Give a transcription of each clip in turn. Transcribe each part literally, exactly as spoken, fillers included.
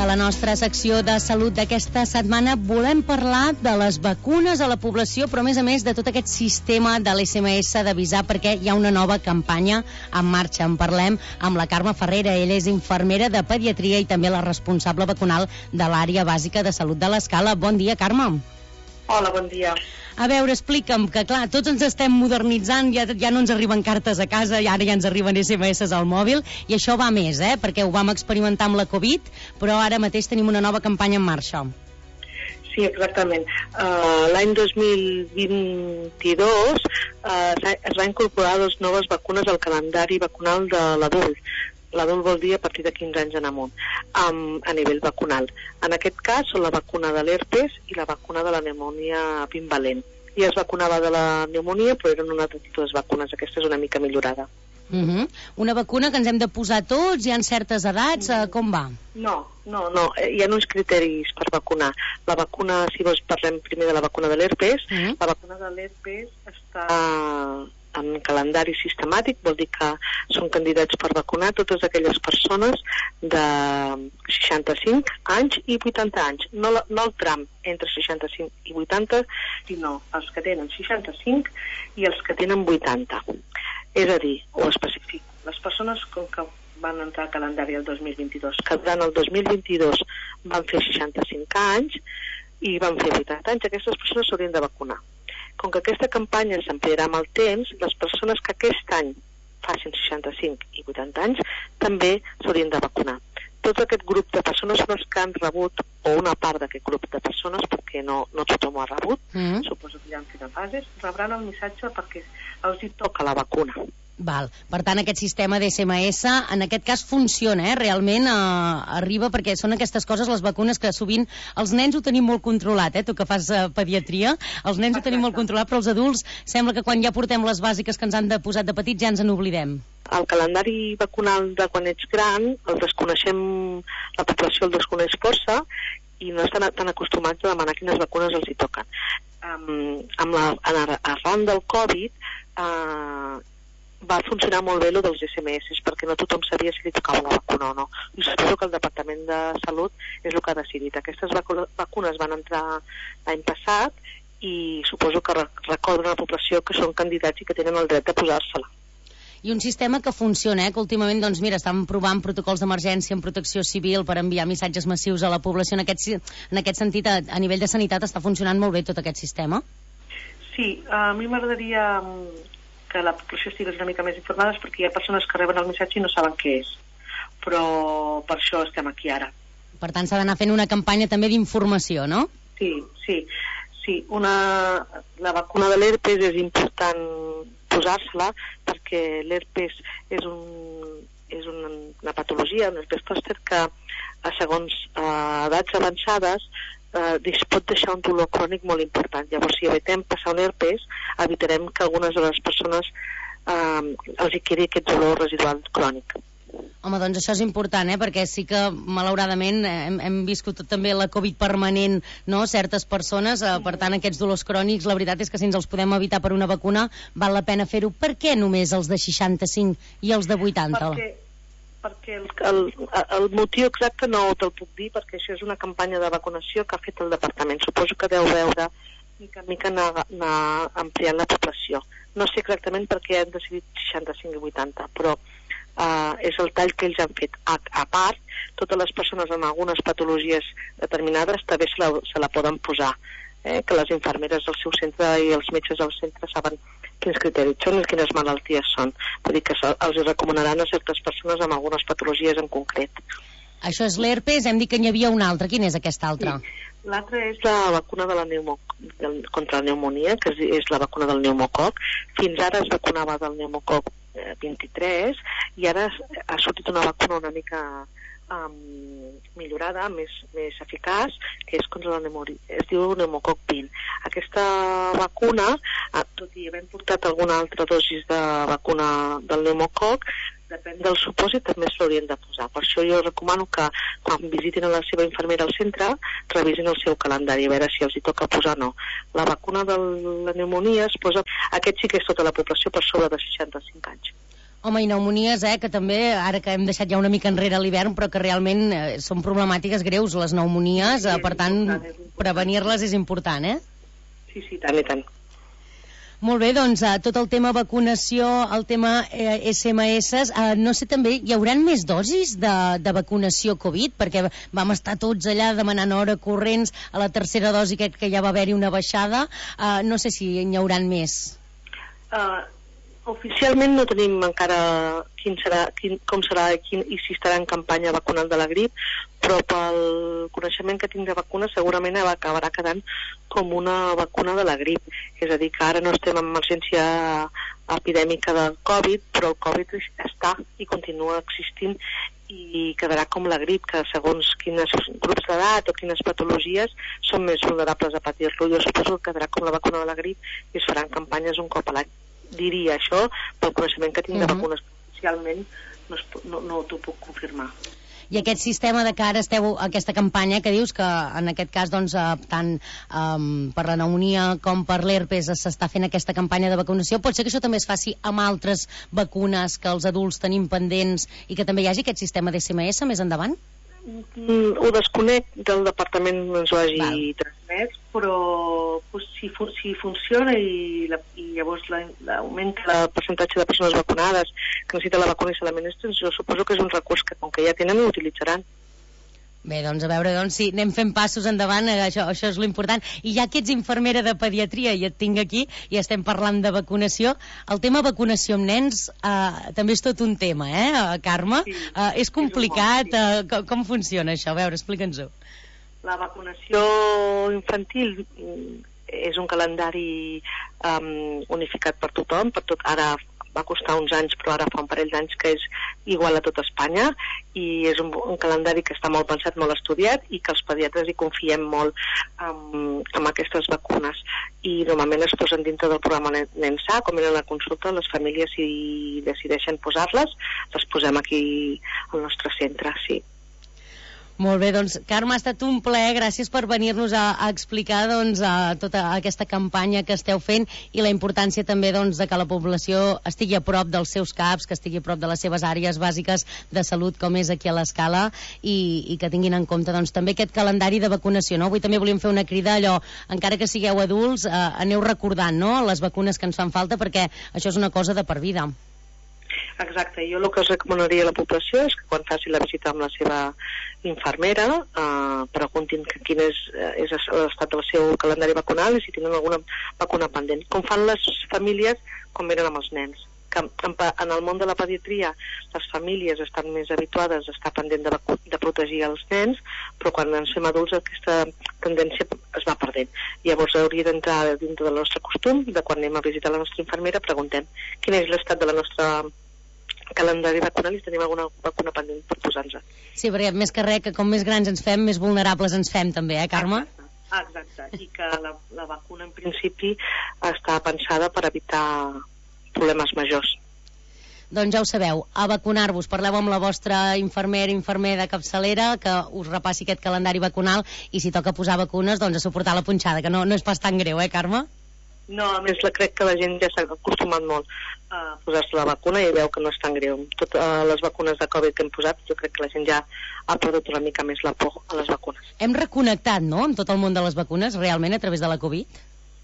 a la nostra secció de salut d'aquesta setmana volem parlar de les vacunes a la població, però a més a més de tot aquest sistema de l'S M S d'avisar, perquè hi ha una nova campanya en marxa. En parlem amb la Carme Ferrera. Ella és infermera de pediatria i també la responsable vacunal de l'àrea bàsica de salut de l'Escala. Bon dia, Carme. Hola, bon dia. A veure, explica'm, que clar, tots ens estem modernitzant, ja, ja no ens arriben cartes a casa, i ara ja ens arriben S M S al mòbil, i això va més, eh? Perquè ho vam experimentar amb la Covid, però ara mateix tenim una nova campanya en marxa. Sí, exactament. Uh, L'any dos mil vint-i-dos uh, es va incorporar dues noves vacunes al calendari vacunal de l'adult. L'adult vol dir a partir de quinze anys en amunt, um, a nivell vacunal. En aquest cas són la vacuna de l'herpes i la vacuna de la pneumònia bivalent. I es vacunava de la pneumònia, però eren una de dues vacunes. Aquesta és una mica millorada. Uh-huh. Una vacuna que ens hem de posar tots, hi ha certes edats, uh, com va? No, no, no, hi ha uns criteris per vacunar. La vacuna, si vols parlem primer de la vacuna de l'herpes, uh-huh. La vacuna de l'herpes està en calendari sistemàtic, vol dir que són candidats per vacunar totes aquelles persones de seixanta-cinc anys i vuitanta anys. No, no el tram entre seixanta-cinc i vuitanta, sinó els que tenen seixanta-cinc i els que tenen vuitanta. És a dir, ho especifico, les persones com que van entrar al calendari el dos mil vint-i-dos, que durant el dos mil vint-i-dos van fer seixanta-cinc anys i van fer vuitanta anys, aquestes persones s'haurien de vacunar. Com que aquesta campanya s'ampliarà amb el temps, les persones que aquest any facin seixanta-cinc i vuitanta anys també s'haurien de vacunar. Tot aquest grup de persones són els que han rebut, o una part d'aquest grup de persones, perquè no, no tothom ho ha rebut, mm-hmm. Suposo que hi ha en fases, rebran el missatge perquè els hi toca la vacuna. Val. Per tant, aquest sistema d'S M S en aquest cas funciona, eh? Realment eh, arriba, perquè són aquestes coses, les vacunes, que sovint els nens ho tenim molt controlat, eh? Tu que fas eh, pediatria, els nens Exacte. Ho tenim molt controlat, però els adults sembla que quan ja portem les bàsiques que ens han de posar de petits ja ens en oblidem. El calendari vacunal de quan ets gran el desconeixem, la població el desconeix força i no estan tan acostumats a demanar quines vacunes els hi toquen. Um, amb la, arran del Covid uh, va funcionar molt bé el dels S M S perquè no tothom sabia si li tocava la vacuna o no. I suposo que el Departament de Salut és el que ha decidit. Aquestes vacunes van entrar l'any passat i suposo que recorden a la població que són candidats i que tenen el dret de posar-se-la. I un sistema que funciona, eh? Que últimament, doncs mira, estan provant protocols d'emergència en protecció civil per enviar missatges massius a la població. En aquest, en aquest sentit, a, a nivell de sanitat, està funcionant molt bé tot aquest sistema? Sí, a mi m'agradaria que la població estigués una mica més informada perquè hi ha persones que reben el missatge i no saben què és. Però per això estem aquí ara. Per tant, s'ha d'anar fent una campanya també d'informació, no? Sí, sí. Sí, una, la vacuna de l'herpes és important posar-se-la perquè l'herpes és, un, és una, una patologia, un herpes zòster que a segons eh, edats avançades eh, es pot deixar un dolor crònic molt important. Llavors, si evitem passar un herpes, evitarem que algunes de les persones eh, els hi quedi aquest dolor residual crònic. Home, doncs això és important, eh? Perquè sí que, malauradament, hem, hem viscut també la Covid permanent, no?, certes persones, eh, per tant, aquests dolors crònics, la veritat és que si ens els podem evitar per una vacuna, val la pena fer-ho. Per què només els de seixanta-cinc i els de vuitanta? Perquè, perquè el, el, el motiu exacte no te'l puc dir, perquè això és una campanya de vacunació que ha fet el departament. Suposo que deu veure mica en mica anar, anar ampliant la població. No sé exactament per què han decidit seixanta-cinc i vuitanta, però Uh, és el tall que ells han fet. A, a part, totes les persones amb algunes patologies determinades també se la, se la poden posar, eh? Que les infermeres del seu centre i els metges del centre saben quins criteris són i quines malalties són. Vull dir que els recomanaran a certes persones amb algunes patologies en concret. Això és l'herpes, hem dit que n'hi havia una altra. Quina és aquesta altra? Sí. L'altra és la vacuna de la pneumo, del, contra la pneumònia, que és, és la vacuna del pneumococ. Fins ara es vacunava del pneumococ vint-i-tres i ara ha sortit una vacuna una mica um, millorada, més, més eficaç, que és contra la pneumònia, es diu pneumococ vint. Aquesta vacuna, tot i havent portat alguna altra dosis de vacuna del pneumococ, depèn del supòsit, també s'haurien de posar. Per això jo recomano que quan visitin a la seva infermera al centre revisin el seu calendari a veure si els hi toca posar o no. La vacuna de la pneumònia es posa, aquest sí que és tota la població per sobre de seixanta-cinc anys. Home, i pneumonies, eh, que també, ara que hem deixat ja una mica enrere l'hivern, però que realment eh, són problemàtiques greus, les pneumonies, eh, per tant, prevenir-les és important, eh? Sí, sí, tant i tant. Molt bé, doncs eh, tot el tema vacunació, el tema eh, esse eme esse, eh, no sé també, hi hauran més dosis de, de vacunació Covid? Perquè vam estar tots allà demanant hora corrents a la tercera dosi, crec que ja va haver-hi una baixada, eh, no sé si n'hi hauran més. Uh, oficialment no tenim encara quin serà, quin, com serà quin, i si estarà en campanya vacunal de la grip, però pel coneixement que tinc de vacuna segurament acabarà quedant com una vacuna de la grip. És a dir, que ara no estem en emergència epidèmica del Covid, però el Covid està i continua existint i quedarà com la grip, que segons quins grups d'edat o quines patologies són més vulnerables a patir-lo. Jo suposo que quedarà com la vacuna de la grip i es faran campanyes un cop a l'any. Diria això pel coneixement que tinc de vacunes. Oficialment no, no, no t'ho puc confirmar. I aquest sistema de que ara esteu, aquesta campanya que dius que en aquest cas doncs, tant um, per la pneumonia com per l'herpes s'està fent aquesta campanya de vacunació, pot ser que això també es faci amb altres vacunes que els adults tenim pendents i que també hi hagi aquest sistema d'esse eme esse més endavant? Mm, ho desconec, del departament ens ho hagi Val. transmès, però pues, si, fu si funciona i, la, i llavors l'augmenta la, el percentatge de persones vacunades que necessita la vacuna i se l'administren, jo suposo que és un recurs que com que ja tenen ho utilitzaran. Bé, doncs a veure, doncs sí, anem fent passos endavant, això, això és l'important. I ja que ets infermera de pediatria i et tinc aquí i estem parlant de vacunació, el tema vacunació amb nens eh, també és tot un tema, eh, Carme? Sí, eh, és complicat, eh, com, com funciona això? A veure, explica'ns-ho. La vacunació infantil és un calendari um, unificat per tothom, per tot, ara va costar uns anys, però ara fa un parell d'anys que és igual a tot Espanya i és un, un calendari que està molt pensat, molt estudiat i que els pediatres hi confiem molt um, amb aquestes vacunes i normalment es posen dintre del programa NENSA, com era la consulta, les famílies si decideixen posar-les, les posem aquí al nostre centre, sí. Molt bé, doncs Carme, ha estat un plaer, gràcies per venir-nos a, a explicar doncs, a tota aquesta campanya que esteu fent i la importància també doncs, de que la població estigui a prop dels seus caps, que estigui a prop de les seves àrees bàsiques de salut com és aquí a l'Escala i, i que tinguin en compte doncs, també aquest calendari de vacunació. No? Avui també volíem fer una crida allò, encara que sigueu adults, eh, aneu recordant no? les vacunes que ens fan falta perquè això és una cosa de per vida. Exacte, jo el que us recomanaria a la població és que quan faci la visita amb la seva infermera eh, preguntin que quin és, és l'estat del seu calendari vacunal i si tenen alguna vacuna pendent, com fan les famílies com eren amb els nens, que en, en el món de la pediatria les famílies estan més habituades a estar pendent de, de protegir els nens, però quan ens fem adults aquesta tendència es va perdent. Llavors hauria d'entrar dintre del nostre costum, de quan anem a visitar la nostra infermera preguntem quin és l'estat de la nostra calendari vacunal i si tenim alguna vacuna pendent per posar-nos. Sí, perquè més que res, que com més grans ens fem, més vulnerables ens fem també, eh, Carme? Exacte, exacte. I que la, la vacuna en principi està pensada per evitar problemes majors. Doncs ja ho sabeu, a vacunar-vos. Parleu amb la vostra infermera, infermer de capçalera, que us repassi aquest calendari vacunal i si toca posar vacunes, doncs a suportar la punxada, que no, no és pas tan greu, eh, Carme? No, a més la crec que la gent ja s'ha acostumat molt a posar-se la vacuna i veu que no és tan greu. Totes uh, les vacunes de Covid que hem posat, jo crec que la gent ja ha perdut una mica més la por a les vacunes. Hem reconnectat, no?, amb tot el món de les vacunes, realment, a través de la Covid?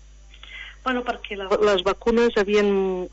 Bueno, perquè la, les vacunes havien,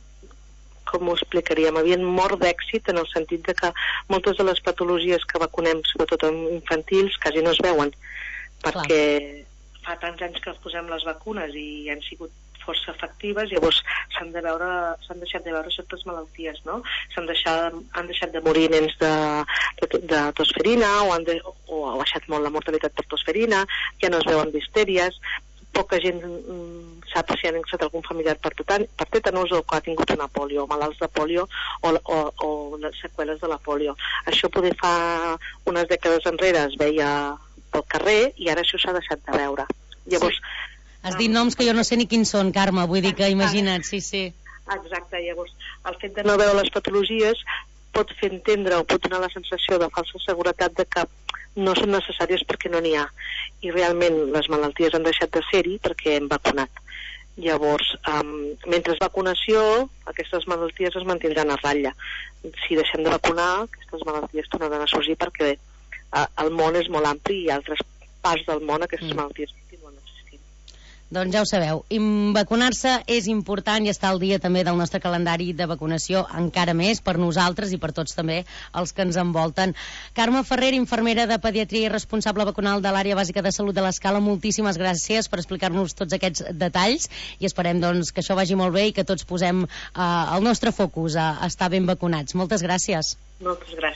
com ho explicaríem, havien mort d'èxit en el sentit de que moltes de les patologies que vacunem, sobretot en infantils, quasi no es veuen, perquè Clar. fa tants anys que posem les vacunes i han sigut força efectives, llavors s'han de veure, s'han deixat de veure certes malalties, no? S'han deixat, han deixat de morir nens de, de, de tosferina o, han de, o ha baixat molt la mortalitat per tosferina, ja no es veuen distèries, poca gent mm, sap si han ingressat algun familiar per, totan, per tètanos o que ha tingut una polio, o malalts de polio o, o, o les seqüeles de la polio. Això poder fa unes dècades enrere es veia pel carrer i ara això s'ha deixat de veure. Llavors, sí. Has dit noms que jo no sé ni quins són, Carme, vull dir que imagina't, sí, sí. Exacte, llavors el fet de no veure les patologies pot fer entendre o pot donar la sensació de falsa seguretat de que no són necessàries perquè no n'hi ha i realment les malalties han deixat de ser-hi perquè hem vacunat Llavors, um, mentre vacunació, aquestes malalties es mantindran a ratlla. Si deixem de vacunar, aquestes malalties tornaran a sorgir perquè uh, el món és molt ampli i altres parts del món aquestes mm. malalties continuen existint. Doncs ja ho sabeu, vacunar-se és important i està al dia també del nostre calendari de vacunació, encara més per nosaltres i per tots també els que ens envolten. Carme Ferrer, infermera de pediatria i responsable vacunal de l'àrea bàsica de salut de l'Escala, moltíssimes gràcies per explicar-nos tots aquests detalls i esperem doncs, que això vagi molt bé i que tots posem eh, el nostre focus a estar ben vacunats. Moltes gràcies. Moltes gràcies.